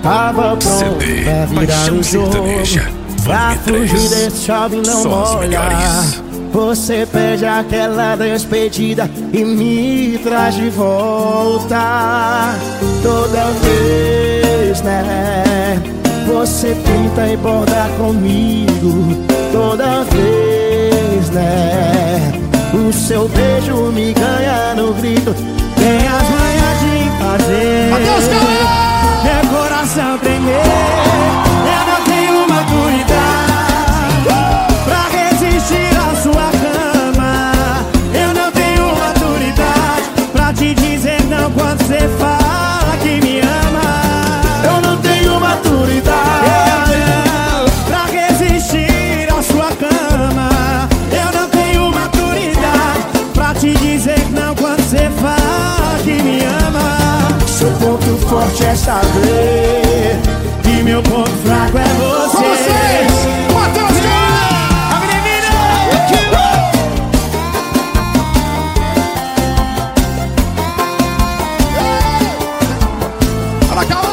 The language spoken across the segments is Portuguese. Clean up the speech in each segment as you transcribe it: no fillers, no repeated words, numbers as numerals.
Tava pronto CD, pra virar Paixão o jogo, Sertaneja, pra volume fugir 3. desse chove não Só as molha. melhores. Você pede aquela despedida e me traz de volta. Toda vez, né? Você pinta e borda comigo. Toda vez, né? O seu beijo me ganha no grito. Tem as manhas de fazer meu coração tremer. Eu não tenho maturidade pra resistir à sua cama. Eu não tenho maturidade pra te dizer não quando você fala que me ama. Eu não tenho maturidade pra resistir à sua cama. Eu não tenho maturidade pra te dizer não quando você fala que me ama. Seu ponto forte é saber que meu ponto fraco é você. Com vocês, Matheus Guerra! A menina! Olha cá,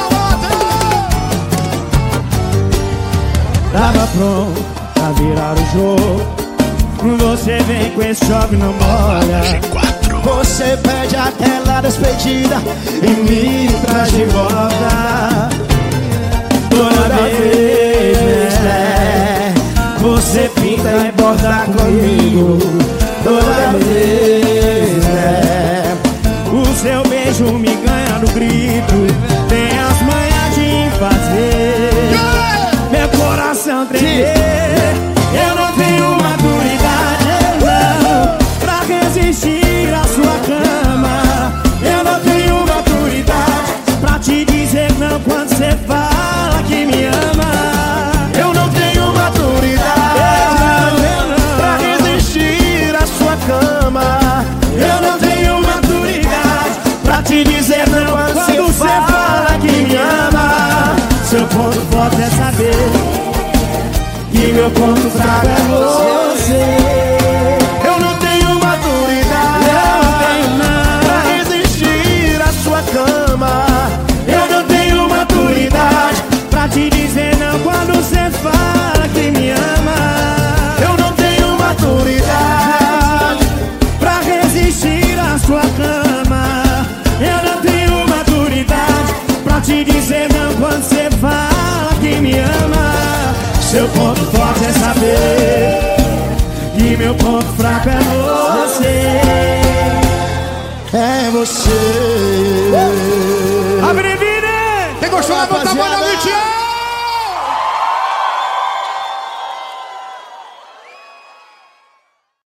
Tava pronto pra virar o jogo. Você vem com esse chove não molha. G4. Você pede aquela despedida e me traz de volta. Toda vez, né? Você pinta e borda comigo. Toda vez, né? O seu beijo me ganha no grito. Tem as manhas de fazer meu coração tremer. Eu não tenho maturidade, não, pra resistir à sua cama. Eu não tenho maturidade pra te dizer não quando você fala que me ama. Eu não tenho maturidade pra resistir à sua cama. Eu não tenho maturidade pra te dizer não quando você fala que me ama. Seu ponto forte é saber que meu ponto fraco é você. Eu não tenho maturidade pra resistir à sua cama. Eu não tenho maturidade pra te dizer não quando você fala que me ama. Eu não tenho maturidade pra resistir à sua cama. Eu não tenho maturidade pra te dizer não quando você fala que me ama. Seu ponto forte é saber que meu ponto fraco é você. É você.